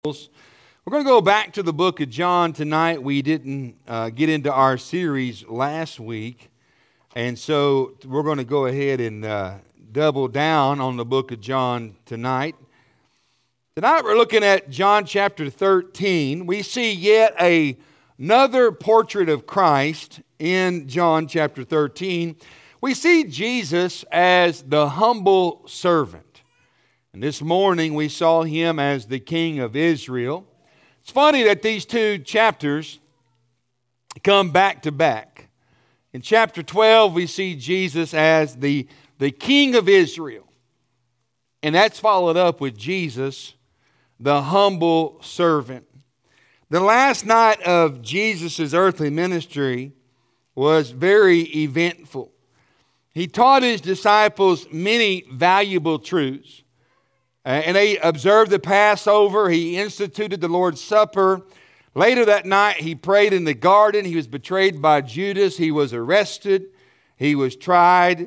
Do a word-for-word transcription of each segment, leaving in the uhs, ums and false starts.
We're going to go back to the book of John tonight. We didn't uh, get into our series last week, and so we're going to go ahead and uh, double down on the book of John tonight. Tonight we're looking at John chapter thirteen. We see yet a, another portrait of Christ in John chapter thirteen. We see Jesus as the humble servant. And this morning we saw him as the King of Israel. It's funny that these two chapters come back to back. In chapter twelve we see Jesus as the, the King of Israel. And that's followed up with Jesus, the humble servant. The last night of Jesus' earthly ministry was very eventful. He taught his disciples many valuable truths. Uh, and they observed the Passover. He instituted the Lord's Supper. Later that night, he prayed in the garden. He was betrayed by Judas. He was arrested. He was tried.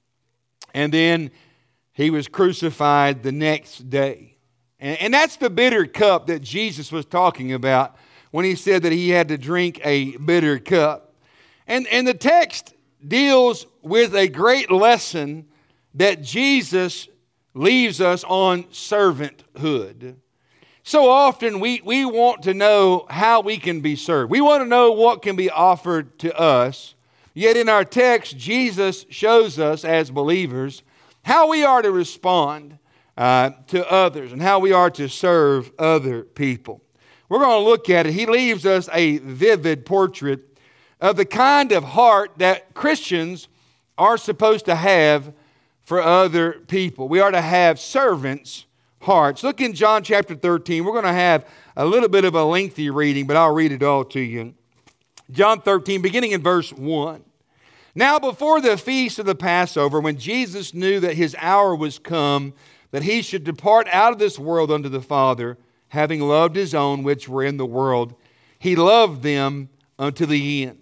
And then he was crucified the next day. And, and that's the bitter cup that Jesus was talking about when he said that he had to drink a bitter cup. And, and the text deals with a great lesson that Jesus leaves us on servanthood. So often we, we want to know how we can be served. We want to know what can be offered to us. Yet in our text, Jesus shows us as believers how we are to respond uh, to others and how we are to serve other people. We're going to look at it. He leaves us a vivid portrait of the kind of heart that Christians are supposed to have for other people. We are to have servants' hearts. Look in John chapter thirteen. We're going to have a little bit of a lengthy reading, but I'll read it all to you. John thirteen, beginning in verse one. Now before the feast of the Passover, when Jesus knew that his hour was come, that he should depart out of this world unto the Father, having loved his own which were in the world, he loved them unto the end.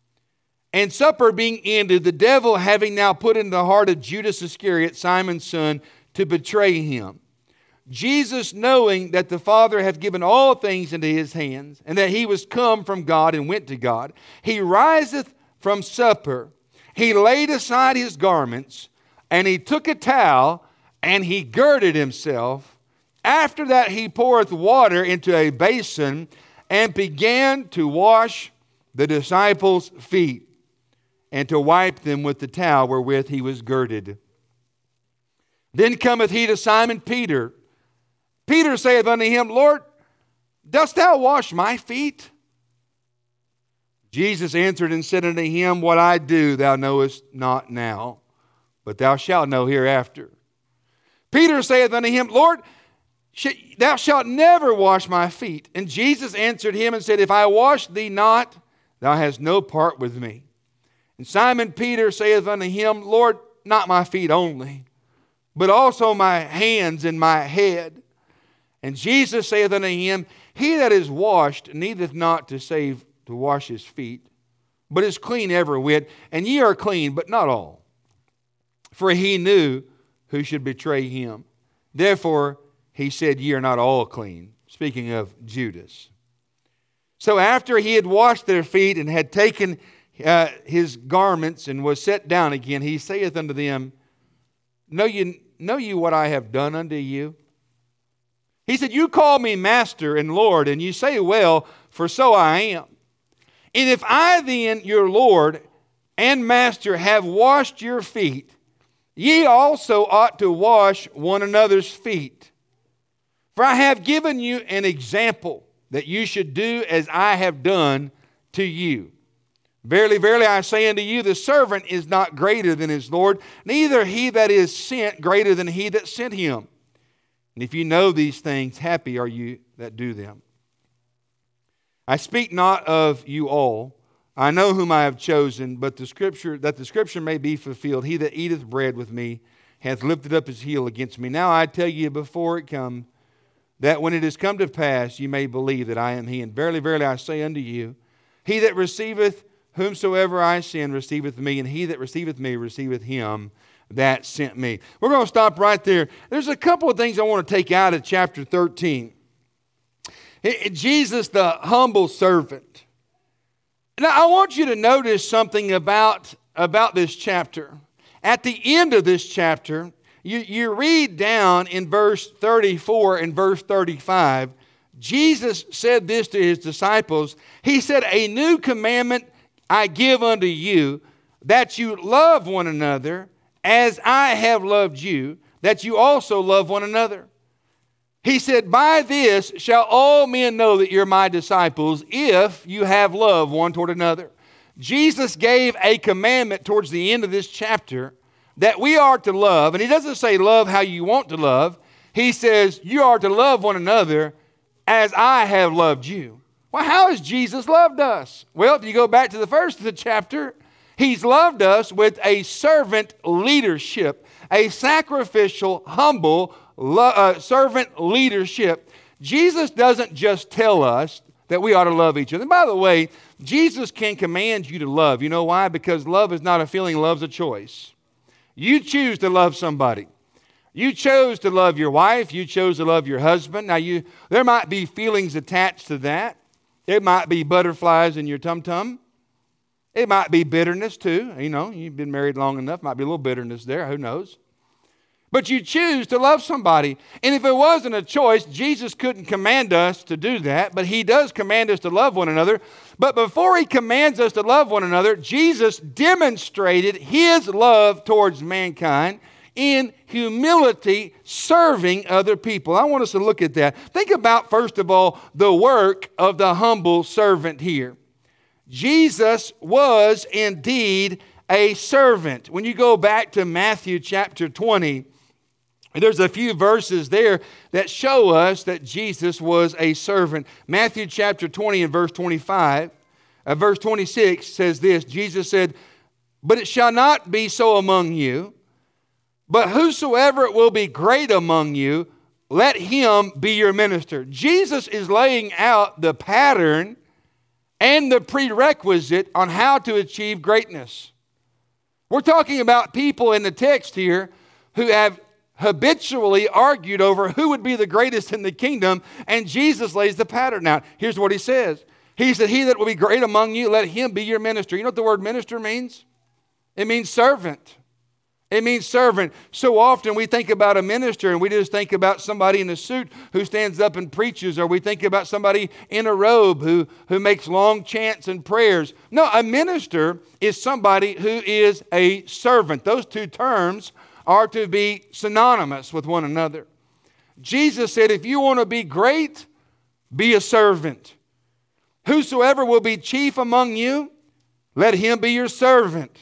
And supper being ended, the devil having now put in the heart of Judas Iscariot, Simon's son, to betray him. Jesus, knowing that the Father hath given all things into his hands, and that he was come from God and went to God, he riseth from supper. He laid aside his garments, and he took a towel, and he girded himself. After that he poureth water into a basin, and began to wash the disciples' feet, and to wipe them with the towel wherewith he was girded. Then cometh he to Simon Peter. Peter saith unto him, Lord, dost thou wash my feet? Jesus answered and said unto him, What I do thou knowest not now, but thou shalt know hereafter. Peter saith unto him, Lord, thou shalt never wash my feet. And Jesus answered him and said, If I wash thee not, thou hast no part with me. And Simon Peter saith unto him, Lord, not my feet only, but also my hands and my head. And Jesus saith unto him, He that is washed needeth not to save to wash his feet, but is clean every whit. And ye are clean, but not all. For he knew who should betray him. Therefore he said, Ye are not all clean. Speaking of Judas. So after he had washed their feet and had taken Uh, his garments and was set down again, he saith unto them, know you, know you what I have done unto you? He said, You call me Master and Lord, and you say, Well, for so I am. And if I then, your Lord and Master, have washed your feet, ye also ought to wash one another's feet. For I have given you an example, that you should do as I have done to you. Verily, verily, I say unto you, the servant is not greater than his Lord, neither he that is sent greater than he that sent him. And if you know these things, happy are you that do them. I speak not of you all. I know whom I have chosen, but the scripture, that the scripture may be fulfilled. He that eateth bread with me hath lifted up his heel against me. Now I tell you before it come, that when it is come to pass, you may believe that I am he. And verily, verily, I say unto you, he that receiveth whomsoever I send receiveth me, and he that receiveth me receiveth him that sent me. We're going to stop right there. There's a couple of things I want to take out of chapter thirteen. Jesus, the humble servant. Now, I want you to notice something about, about this chapter. At the end of this chapter, you, you read down in verse thirty-four and verse thirty-five, Jesus said this to his disciples. He said, "A new commandment I give unto you, that you love one another as I have loved you, that you also love one another." He said, "By this shall all men know that you're my disciples, if you have love one toward another." Jesus gave a commandment towards the end of this chapter that we are to love. And he doesn't say love how you want to love. He says you are to love one another as I have loved you. Well, how has Jesus loved us? Well, if you go back to the first of the chapter, he's loved us with a servant leadership, a sacrificial, humble lo- uh, servant leadership. Jesus doesn't just tell us that we ought to love each other. And by the way, Jesus can command you to love. You know why? Because love is not a feeling, love's a choice. You choose to love somebody. You chose to love your wife. You chose to love your husband. Now, you there might be feelings attached to that. It might be butterflies in your tum-tum. It might be bitterness too. You know, you've been married long enough. Might be a little bitterness there. Who knows? But you choose to love somebody. And if it wasn't a choice, Jesus couldn't command us to do that. But he does command us to love one another. But before he commands us to love one another, Jesus demonstrated his love towards mankind in humility, serving other people. I want us to look at that. Think about, first of all, the work of the humble servant here. Jesus was indeed a servant. When you go back to Matthew chapter twenty, there's a few verses there that show us that Jesus was a servant. Matthew chapter twenty and verse twenty-five, uh, verse twenty-six says this. Jesus said, "But it shall not be so among you, but whosoever will be great among you, let him be your minister." Jesus is laying out the pattern and the prerequisite on how to achieve greatness. We're talking about people in the text here who have habitually argued over who would be the greatest in the kingdom, and Jesus lays the pattern out. Here's what he says. He said, "He that will be great among you, let him be your minister." You know what the word minister means? It means servant. It means servant. So often we think about a minister and we just think about somebody in a suit who stands up and preaches, or we think about somebody in a robe who, who makes long chants and prayers. No, a minister is somebody who is a servant. Those two terms are to be synonymous with one another. Jesus said, if you want to be great, be a servant. Whosoever will be chief among you, let him be your servant.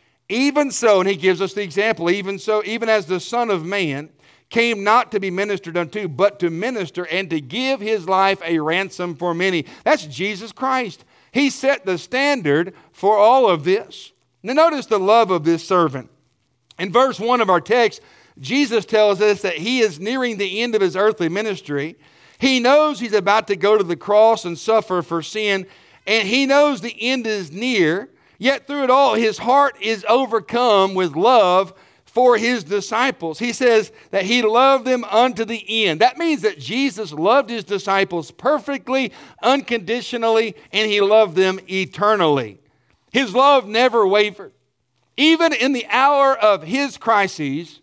Even so, and he gives us the example, even so, even as the Son of Man came not to be ministered unto, but to minister and to give his life a ransom for many. That's Jesus Christ. He set the standard for all of this. Now notice the love of this servant. In verse one of our text, Jesus tells us that he is nearing the end of his earthly ministry. He knows he's about to go to the cross and suffer for sin, and he knows the end is near. Yet through it all, his heart is overcome with love for his disciples. He says that he loved them unto the end. That means that Jesus loved his disciples perfectly, unconditionally, and he loved them eternally. His love never wavered. Even in the hour of his crises,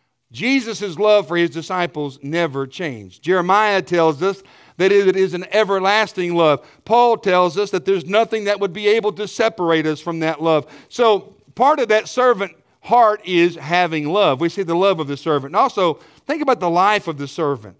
Jesus' love for his disciples never changed. Jeremiah tells us that it is an everlasting love. Paul tells us that there's nothing that would be able to separate us from that love. So part of that servant heart is having love. We see the love of the servant. And also, think about the life of the servant.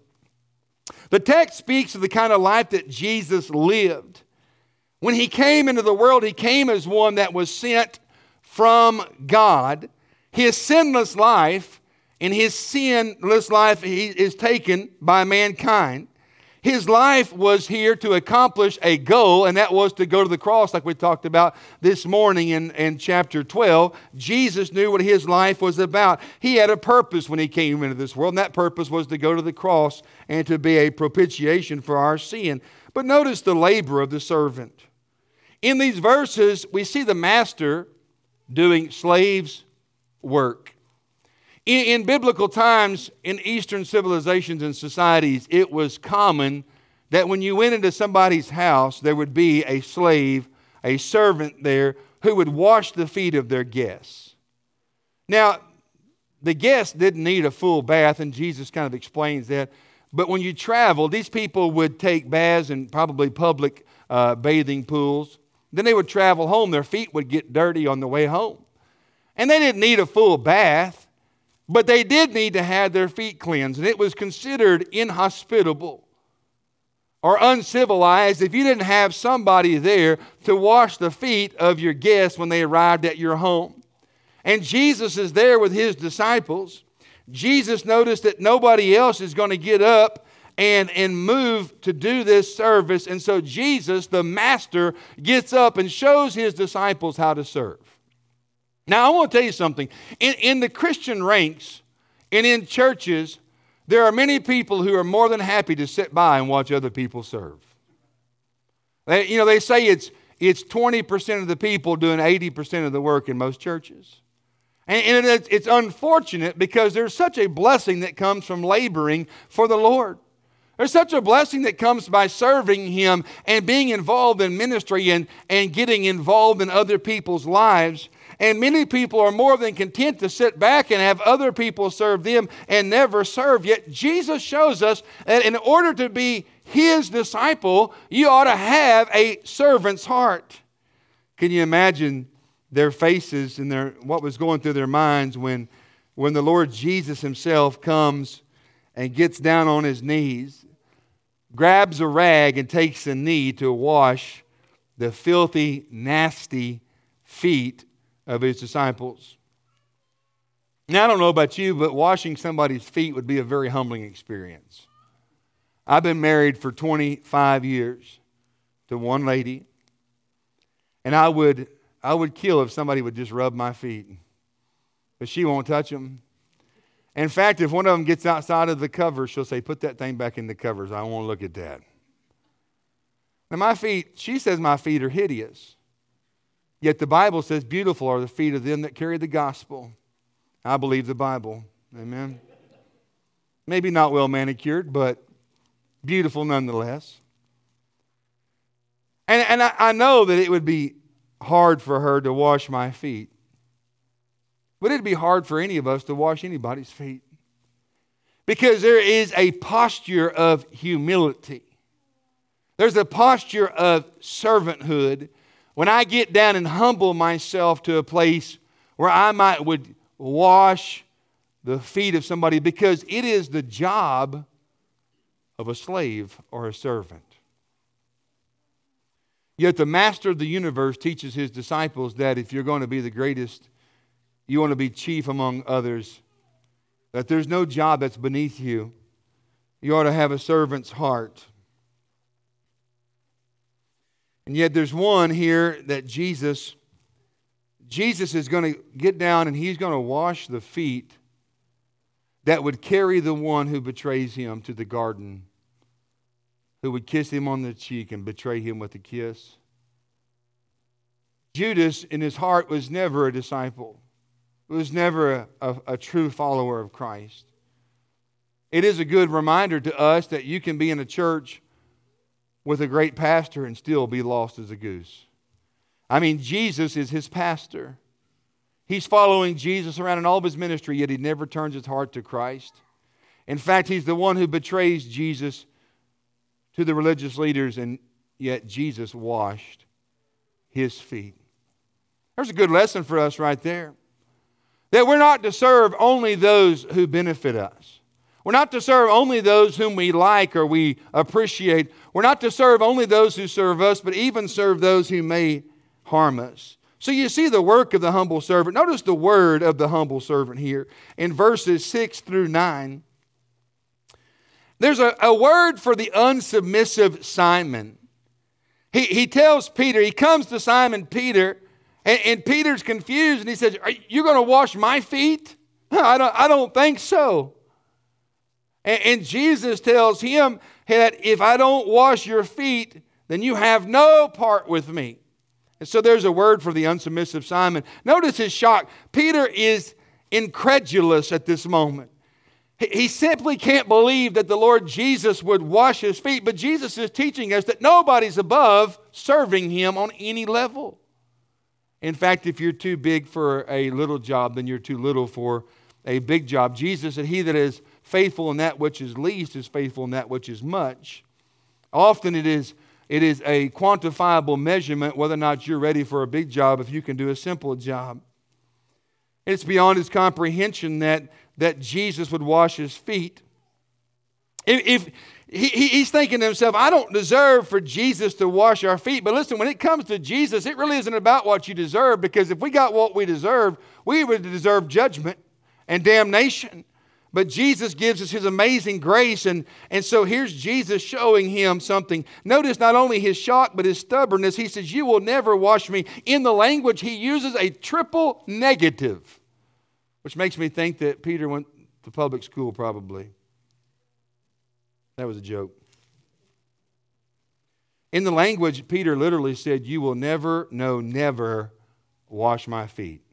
The text speaks of the kind of life that Jesus lived. When he came into the world, he came as one that was sent from God. His sinless life and his sinless life is taken by mankind. His life was here to accomplish a goal, and that was to go to the cross, like we talked about this morning in, in chapter twelve. Jesus knew what his life was about. He had a purpose when he came into this world, and that purpose was to go to the cross and to be a propitiation for our sin. But notice the labor of the servant. In these verses, we see the master doing slaves' work. In, in biblical times, in Eastern civilizations and societies, it was common that when you went into somebody's house, there would be a slave, a servant there, who would wash the feet of their guests. Now, the guests didn't need a full bath, and Jesus kind of explains that. But when you travel, these people would take baths in probably public uh, bathing pools. Then they would travel home. Their feet would get dirty on the way home. And they didn't need a full bath, but they did need to have their feet cleansed. And it was considered inhospitable or uncivilized if you didn't have somebody there to wash the feet of your guests when they arrived at your home. And Jesus is there with his disciples. Jesus noticed that nobody else is going to get up and, and move to do this service. And so Jesus, the master, gets up and shows his disciples how to serve. Now, I want to tell you something. In, in the Christian ranks and in churches, there are many people who are more than happy to sit by and watch other people serve. They, you know, they say it's, it's twenty percent of the people doing eighty percent of the work in most churches. And it's unfortunate because there's such a blessing that comes from laboring for the Lord. There's such a blessing that comes by serving him and being involved in ministry and, and getting involved in other people's lives. And many people are more than content to sit back and have other people serve them and never serve. Yet Jesus shows us that in order to be his disciple, you ought to have a servant's heart. Can you imagine their faces and their what was going through their minds when, when the Lord Jesus himself comes and gets down on his knees, grabs a rag and takes a knee to wash the filthy, nasty feet of his disciples. Now, I don't know about you, but washing somebody's feet would be a very humbling experience. I've been married for twenty-five years to one lady, and I would I would kill if somebody would just rub my feet. But she won't touch them. In fact, if one of them gets outside of the covers, she'll say, put that thing back in the covers. I won't look at that. Now my feet, she says my feet are hideous. Yet the Bible says beautiful are the feet of them that carry the gospel. I believe the Bible. Amen. Maybe not well manicured, but beautiful nonetheless. And, and I, I know that it would be hard for her to wash my feet. But it'd be hard for any of us to wash anybody's feet. Because there is a posture of humility. There's a posture of servanthood when I get down and humble myself to a place where I might would wash the feet of somebody, because it is the job of a slave or a servant. Yet the master of the universe teaches his disciples that if you're going to be the greatest, you want to be chief among others, that there's no job that's beneath you. You ought to have a servant's heart. And yet there's one here that Jesus, Jesus is going to get down and he's going to wash the feet that would carry the one who betrays him to the garden, who would kiss him on the cheek and betray him with a kiss. Judas, in his heart, was never a disciple. He was never a, a, a true follower of Christ. It is a good reminder to us that you can be in a church with a great pastor and still be lost as a goose. I mean, Jesus is his pastor. He's following Jesus around in all of his ministry, yet he never turns his heart to Christ. In fact, he's the one who betrays Jesus to the religious leaders, and yet Jesus washed his feet. There's a good lesson for us right there. That we're not to serve only those who benefit us. We're not to serve only those whom we like or we appreciate. We're not to serve only those who serve us, but even serve those who may harm us. So you see the work of the humble servant. Notice the word of the humble servant here in verses six through nine. There's a, a word for the unsubmissive Simon. He, he tells Peter, he comes to Simon Peter, and, and Peter's confused, and he says, are you going to wash my feet? I don't, I don't think so. And, and Jesus tells him that if I don't wash your feet, then you have no part with me. And so there's a word for the unsubmissive Simon. Notice his shock. Peter is incredulous at this moment. He, he simply can't believe that the Lord Jesus would wash his feet. But Jesus is teaching us that nobody's above serving him on any level. In fact, if you're too big for a little job, then you're too little for a big job. Jesus said, he that is faithful in that which is least is faithful in that which is much. Often it is, it is a quantifiable measurement whether or not you're ready for a big job if you can do a simple job. It's beyond his comprehension that, that Jesus would wash his feet. If, if he, he's thinking to himself, I don't deserve for Jesus to wash our feet. But listen, when it comes to Jesus, it really isn't about what you deserve, because if we got what we deserve, we would deserve judgment and damnation. But Jesus gives us his amazing grace. And, and so here's Jesus showing him something. Notice not only his shock, but his stubbornness. He says, you will never wash me. In the language, he uses a triple negative, which makes me think that Peter went to public school probably. That was a joke. In the language, Peter literally said, you will never, no, never wash my feet.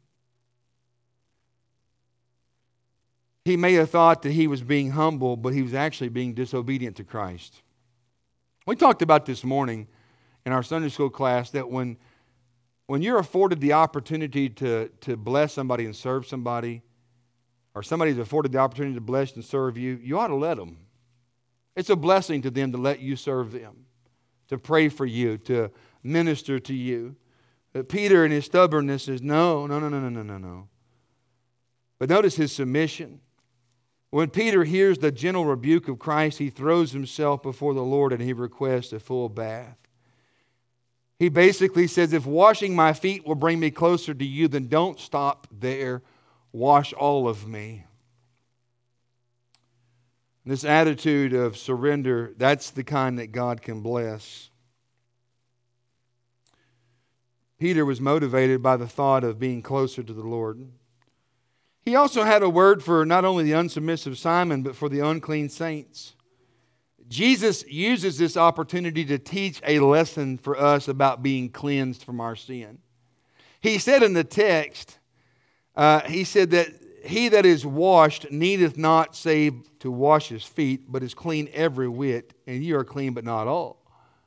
He may have thought that he was being humble, but he was actually being disobedient to Christ. We talked about this morning in our Sunday school class that when, when you're afforded the opportunity to, to bless somebody and serve somebody, or somebody's afforded the opportunity to bless and serve you, you ought to let them. It's a blessing to them to let you serve them, to pray for you, to minister to you. But Peter in his stubbornness says, no, no, no, no, no, no, no, no. But notice his submission. When Peter hears the gentle rebuke of Christ, he throws himself before the Lord and he requests a full bath. He basically says, if washing my feet will bring me closer to you, then don't stop there. Wash all of me. This attitude of surrender, that's the kind that God can bless. Peter was motivated by the thought of being closer to the Lord. He also had a word for not only the unsubmissive Simon, but for the unclean saints. Jesus uses this opportunity to teach a lesson for us about being cleansed from our sin. He said in the text, uh, he said that he that is washed needeth not save to wash his feet, but is clean every whit, and ye are clean, but not all.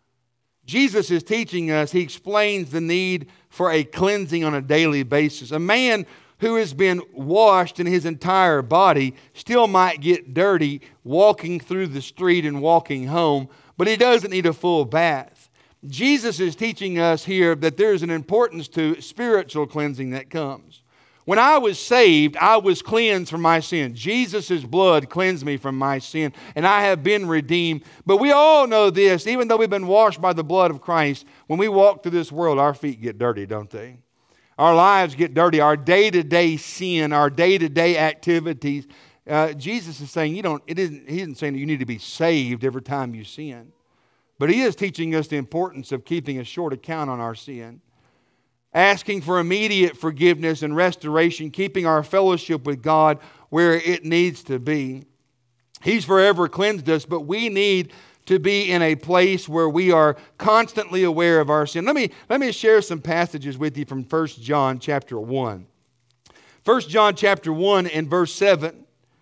Jesus is teaching us, he explains the need for a cleansing on a daily basis. A man who has been washed in his entire body still might get dirty walking through the street and walking home, but he doesn't need a full bath. Jesus is teaching us here that there's an importance to spiritual cleansing that comes. When I was saved, I was cleansed from my sin. Jesus' blood cleansed me from my sin, and I have been redeemed. But we all know this, even though we've been washed by the blood of Christ, when we walk through this world, our feet get dirty, don't they? Our lives get dirty. Our day-to-day sin, our day-to-day activities. Uh, Jesus is saying, you don't. It isn't. He isn't saying that you need to be saved every time you sin, but he is teaching us the importance of keeping a short account on our sin, asking for immediate forgiveness and restoration, keeping our fellowship with God where it needs to be. He's forever cleansed us, but we need to be in a place where we are constantly aware of our sin. Let me, let me share some passages with you from First John chapter one. First John chapter one and verse seven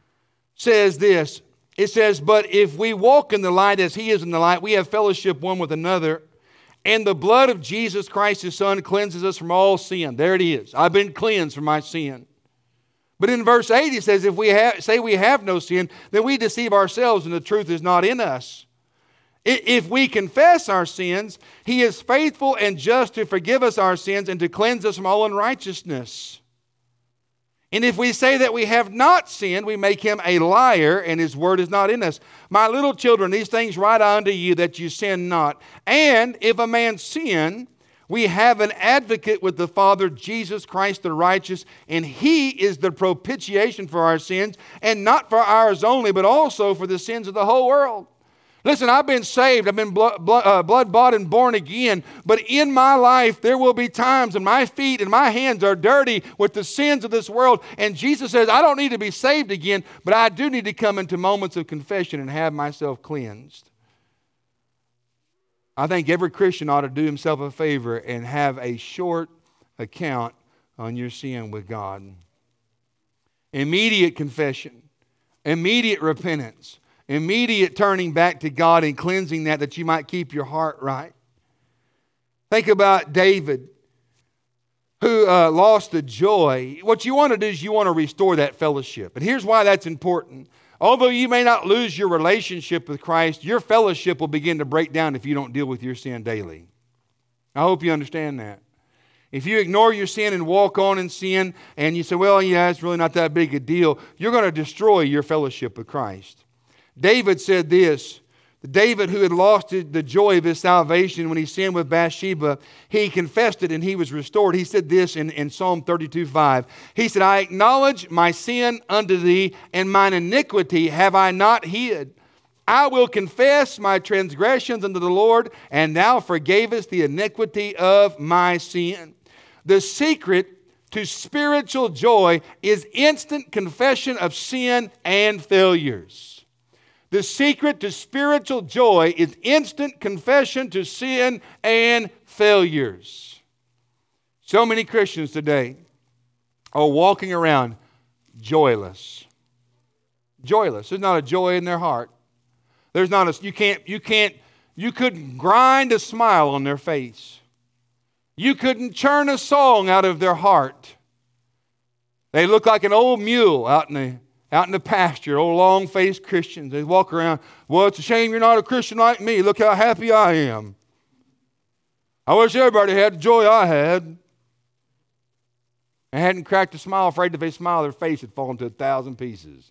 says this. It says, but if we walk in the light as he is in the light, we have fellowship one with another, and the blood of Jesus Christ his Son cleanses us from all sin. There it is. I've been cleansed from my sin. But in verse eight he says, if we have, say we have no sin, then we deceive ourselves and the truth is not in us. If we confess our sins, he is faithful and just to forgive us our sins and to cleanse us from all unrighteousness. And if we say that we have not sinned, we make him a liar, and his word is not in us. My little children, these things write I unto you, that you sin not. And if a man sin, we have an advocate with the Father, Jesus Christ the righteous, and he is the propitiation for our sins, and not for ours only, but also for the sins of the whole world. Listen, I've been saved. I've been blood, blood, uh, blood bought and born again. But in my life, there will be times when my feet and my hands are dirty with the sins of this world. And Jesus says, I don't need to be saved again, but I do need to come into moments of confession and have myself cleansed. I think every Christian ought to do himself a favor and have a short account on your sin with God. Immediate confession. Immediate repentance. Immediate turning back to God and cleansing that, that you might keep your heart right. Think about David, who uh, lost the joy. What you want to do is you want to restore that fellowship. And here's why that's important. Although you may not lose your relationship with Christ, your fellowship will begin to break down if you don't deal with your sin daily. I hope you understand that. If you ignore your sin and walk on in sin, and you say, well, yeah, it's really not that big a deal, you're going to destroy your fellowship with Christ. David said this. David, who had lost the joy of his salvation when he sinned with Bathsheba, he confessed it and he was restored. He said this in, in Psalm thirty-two five. He said, I acknowledge my sin unto thee, and mine iniquity have I not hid. I will confess my transgressions unto the Lord, and thou forgavest the iniquity of my sin. The secret to spiritual joy is instant confession of sin and failures. The secret to spiritual joy is instant confession to sin and failures. So many Christians today are walking around joyless. Joyless. There's not a joy in their heart. There's not a, you can't, you can't, you couldn't grind a smile on their face. You couldn't churn a song out of their heart. They look like an old mule out in the Out in the pasture, old long-faced Christians. They walk around, well, it's a shame you're not a Christian like me. Look how happy I am. I wish everybody had the joy I had. I hadn't cracked a smile, afraid if they smiled, their face would fall into a thousand pieces.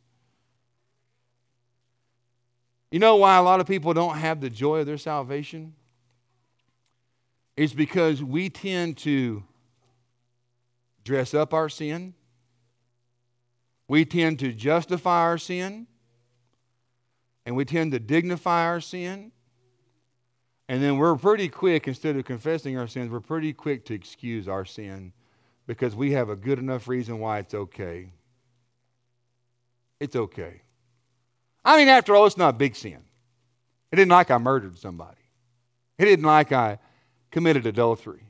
You know why a lot of people don't have the joy of their salvation? It's because we tend to dress up our sin. We tend to justify our sin, and we tend to dignify our sin, and then we're pretty quick, instead of confessing our sins, we're pretty quick to excuse our sin because we have a good enough reason why it's okay. It's okay. I mean, after all, it's not a big sin. It isn't like I murdered somebody. It isn't like I committed adultery.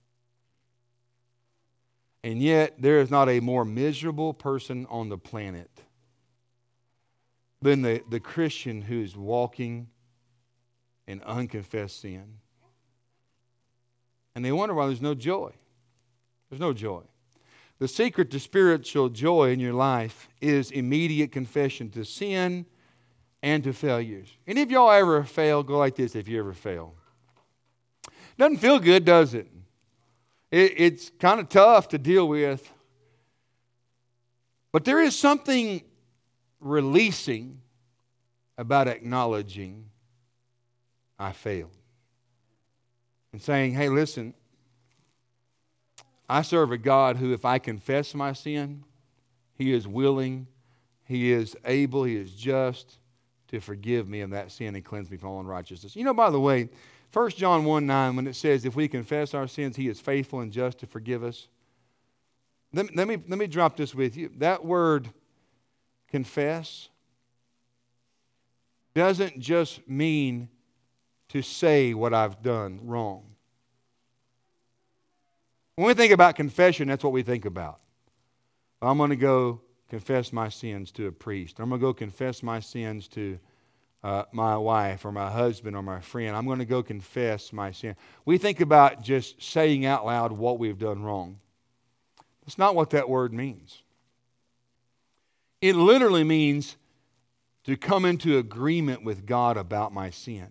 And yet, there is not a more miserable person on the planet than the, the Christian who is walking in unconfessed sin. And they wonder why there's no joy. There's no joy. The secret to spiritual joy in your life is immediate confession to sin and to failures. Any of y'all ever fail? Go like this if you ever fail. Doesn't feel good, does it? It, it's kind of tough to deal with. But there is something releasing about acknowledging I failed. And saying, hey, listen, I serve a God who, if I confess my sin, He is willing, He is able, He is just to forgive me of that sin and cleanse me from all unrighteousness. You know, by the way, First John one nine, when it says, if we confess our sins, He is faithful and just to forgive us. Let, let, me, let me drop this with you. That word, confess, doesn't just mean to say what I've done wrong. When we think about confession, that's what we think about. I'm going to go confess my sins to a priest. I'm going to go confess my sins to uh, my wife or my husband or my friend. I'm going to go confess my sin. We think about just saying out loud what we've done wrong. That's not what that word means. It literally means to come into agreement with God about my sin.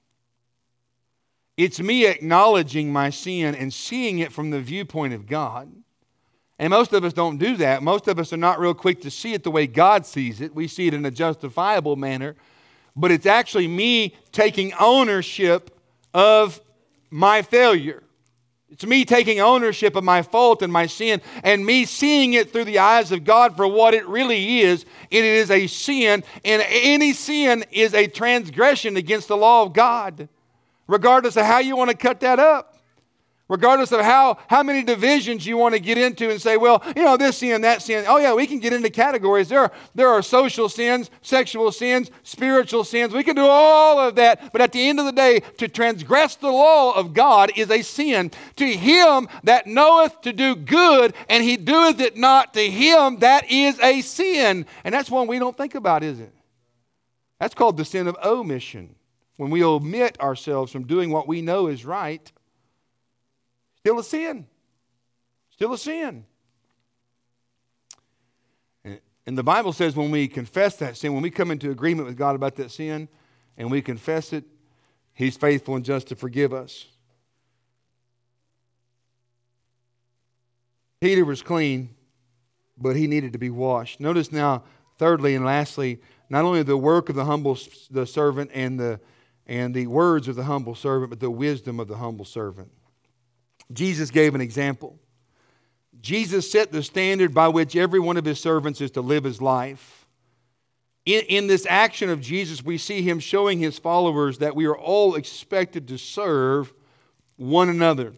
It's me acknowledging my sin and seeing it from the viewpoint of God. And most of us don't do that. Most of us are not real quick to see it the way God sees it. We see it in a justifiable manner. But it's actually me taking ownership of my failure. It's me taking ownership of my fault and my sin, and me seeing it through the eyes of God for what it really is. It is a sin, and any sin is a transgression against the law of God, regardless of how you want to cut that up. Regardless of how, how many divisions you want to get into and say, well, you know, this sin, that sin. Oh, yeah, we can get into categories. There are, there are social sins, sexual sins, spiritual sins. We can do all of that. But at the end of the day, to transgress the law of God is a sin. To him that knoweth to do good, and he doeth it not, to him that is a sin. And that's one we don't think about, is it? That's called the sin of omission. When we omit ourselves from doing what we know is right. Still a sin. Still a sin. And the Bible says when we confess that sin, when we come into agreement with God about that sin, and we confess it, He's faithful and just to forgive us. Peter was clean, but he needed to be washed. Notice now, thirdly and lastly, not only the work of the humble the servant and the, and the words of the humble servant, but the wisdom of the humble servant. Jesus gave an example. Jesus set the standard by which every one of His servants is to live his life. In, in this action of Jesus, we see Him showing His followers that we are all expected to serve one another.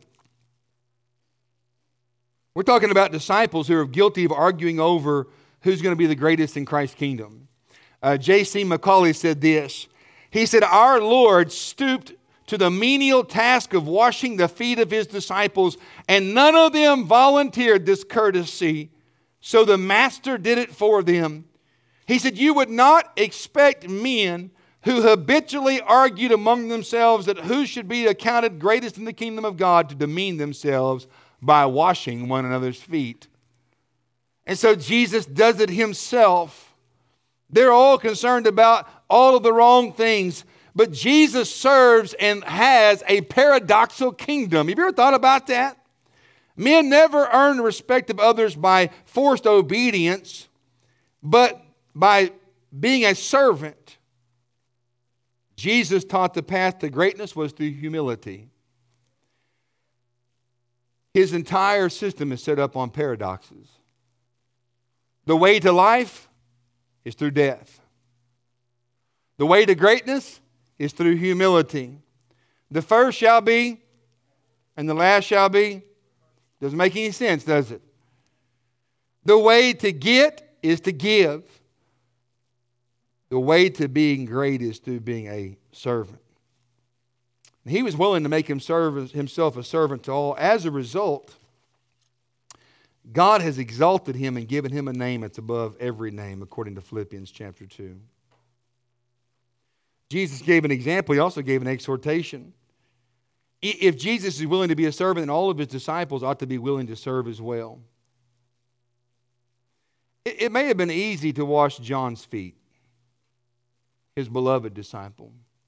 We're talking about disciples who are guilty of arguing over who's going to be the greatest in Christ's kingdom. Uh, J C Macaulay said this. He said, our Lord stooped to the menial task of washing the feet of His disciples, and none of them volunteered this courtesy, so the Master did it for them. He said, you would not expect men who habitually argued among themselves that who should be accounted greatest in the kingdom of God to demean themselves by washing one another's feet. And so Jesus does it Himself. They're all concerned about all of the wrong things. But Jesus serves and has a paradoxical kingdom. Have you ever thought about that? Men never earn the respect of others by forced obedience, but by being a servant. Jesus taught the path to greatness was through humility. His entire system is set up on paradoxes. The way to life is through death. The way to greatness is through humility. The first shall be, and the last shall be. Doesn't make any sense, does it? The way to get is to give. The way to being great is through being a servant. He was willing to make him serve, himself a servant to all. As a result, God has exalted him and given him a name that's above every name, according to Philippians chapter two. Jesus gave an example. He also gave an exhortation. If Jesus is willing to be a servant, then all of His disciples ought to be willing to serve as well. It may have been easy to wash John's feet, his beloved disciple.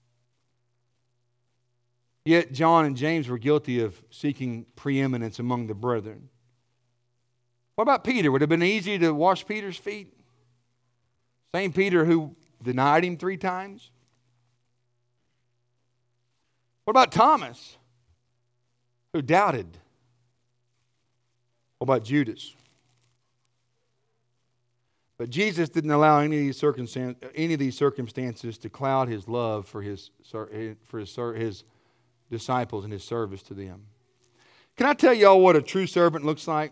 Yet John and James were guilty of seeking preeminence among the brethren. What about Peter? Would it have been easy to wash Peter's feet? Same Peter who denied Him three times? What about Thomas, who doubted? What about Judas? But Jesus didn't allow any of these circumstances, any of these circumstances to cloud His love for His for his, his disciples and His service to them. Can I tell y'all what a true servant looks like?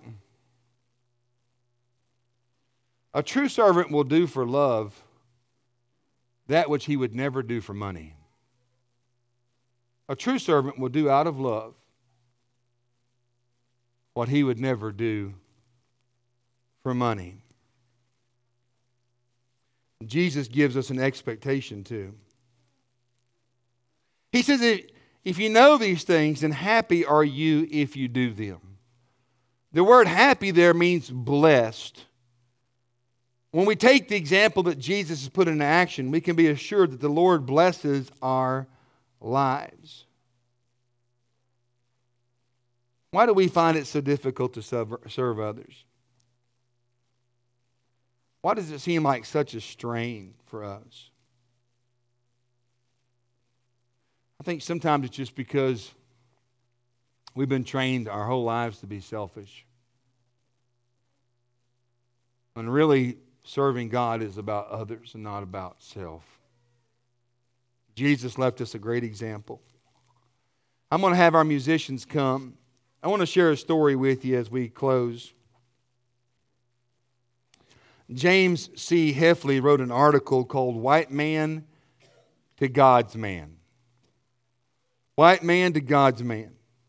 A true servant will do for love that which he would never do for money. A true servant will do out of love what he would never do for money. Jesus gives us an expectation too. He says, if you know these things, then happy are you if you do them. The word happy there means blessed. When we take the example that Jesus has put into action, we can be assured that the Lord blesses our lives. Why do we find it so difficult to serve others? Why does it seem like such a strain for us? I think sometimes it's just because we've been trained our whole lives to be selfish. When really serving God is about others and not about self. Jesus left us a great example. I'm going to have our musicians come. I want to share a story with you as we close. James C. Heffley wrote an article called White Man to God's Man. White Man to God's Man.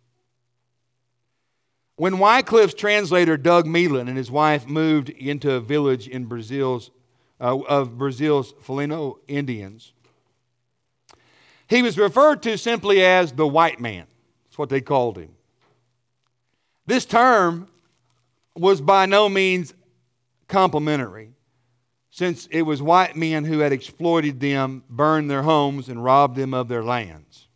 When Wycliffe's translator Doug Meelan and his wife moved into a village in Brazil's, uh, of Brazil's Fileno Indians, he was referred to simply as the white man. That's what they called him. This term was by no means complimentary, since it was white men who had exploited them, burned their homes, and robbed them of their lands.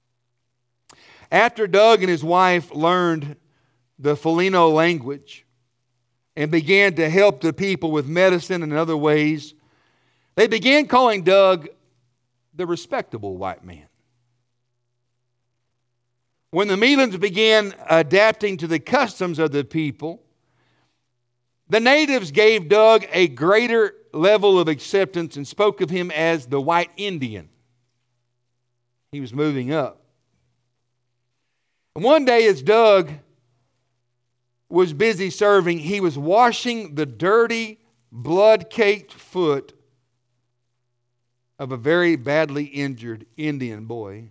After Doug and his wife learned the Fileno language and began to help the people with medicine and other ways, they began calling Doug the respectable white man. When the Melans began adapting to the customs of the people, the natives gave Doug a greater level of acceptance and spoke of him as the white Indian. He was moving up. And one day as Doug was busy serving, he was washing the dirty, blood-caked foot of a very badly injured Indian boy.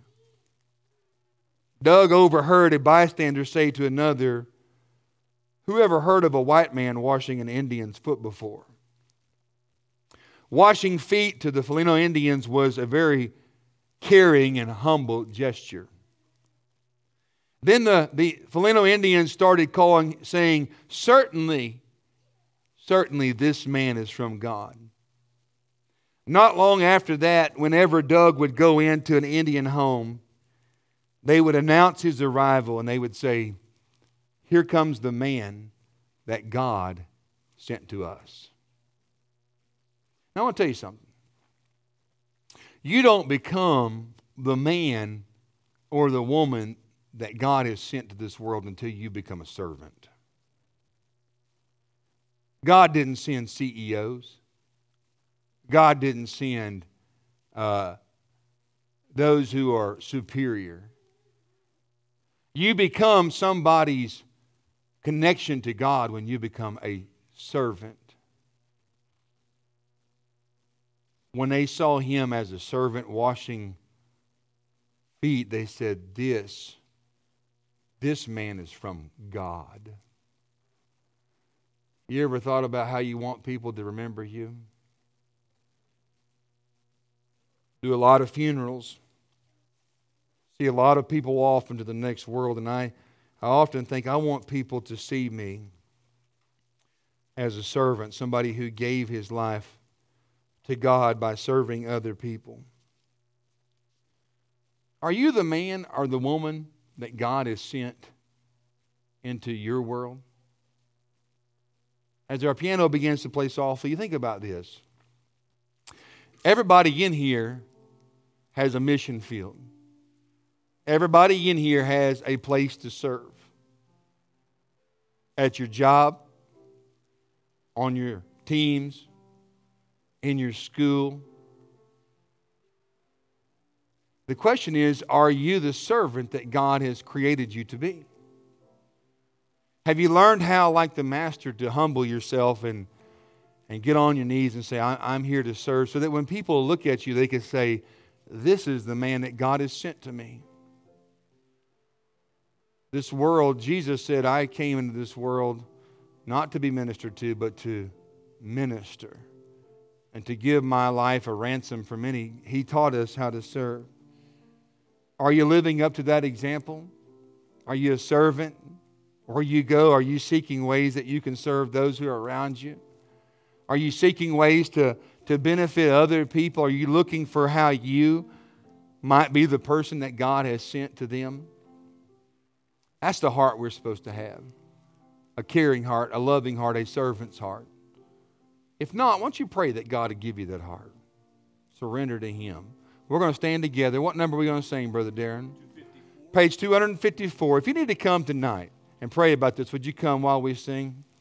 Doug overheard a bystander say to another, "Who ever heard of a white man washing an Indian's foot before?" Washing feet to the Fileno Indians was a very caring and humble gesture. Then the, the Fileno Indians started calling, saying, certainly, certainly this man is from God. Not long after that, whenever Doug would go into an Indian home, they would announce his arrival and they would say, "Here comes the man that God sent to us." Now I want to tell you something. You don't become the man or the woman that God has sent to this world until you become a servant. God didn't send C E Os. God didn't send uh, those who are superior. You become somebody's connection to God when you become a servant. When they saw him as a servant washing feet, they said, this, this man is from God. You ever thought about how you want people to remember you? Do a lot of funerals. See a lot of people off into the next world, and I, I often think I want people to see me as a servant, somebody who gave his life to God by serving other people. Are you the man or the woman that God has sent into your world? As our piano begins to play softly, you think about this. Everybody in here has a mission field. Everybody in here has a place to serve. At your job, on your teams, in your school. The question is, are you the servant that God has created you to be? Have you learned how, like the master, to humble yourself and, and get on your knees and say, I'm here to serve, so that when people look at you, they can say, this is the man that God has sent to me. This world, Jesus said, I came into this world not to be ministered to, but to minister and to give my life a ransom for many. He taught us how to serve. Are you living up to that example? Are you a servant? Where you go, are you seeking ways that you can serve those who are around you? Are you seeking ways to, to benefit other people? Are you looking for how you might be the person that God has sent to them? That's the heart we're supposed to have. A caring heart, a loving heart, a servant's heart. If not, why don't you pray that God would give you that heart? Surrender to Him. We're going to stand together. What number are we going to sing, Brother Darren? Page two fifty-four. If you need to come tonight and pray about this, would you come while we sing?